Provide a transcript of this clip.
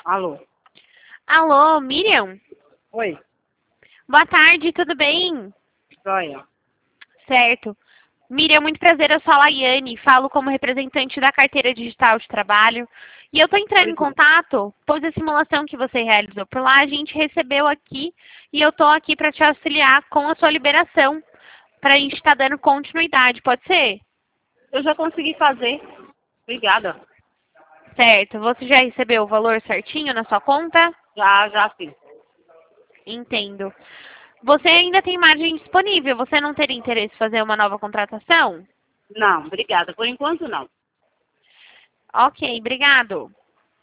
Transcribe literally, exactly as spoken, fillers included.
Alô? Alô, Miriam? Oi, Boa tarde, tudo bem? joia. Certo. Miriam, muito prazer, eu sou a Laiane, falo como representante da carteira digital de trabalho. E eu estou entrando em Pois não. contato, pois a simulação que você realizou por lá, a gente recebeu aqui e eu estou aqui para te auxiliar com a sua liberação, para a gente estar dando continuidade, pode ser? Eu já consegui fazer. Obrigada. Certo. Você já recebeu o valor certinho na sua conta? Já, já sim. Entendo. Você ainda tem margem disponível, você não teria interesse em fazer uma nova contratação? Não, obrigada. Por enquanto não. Ok, obrigado.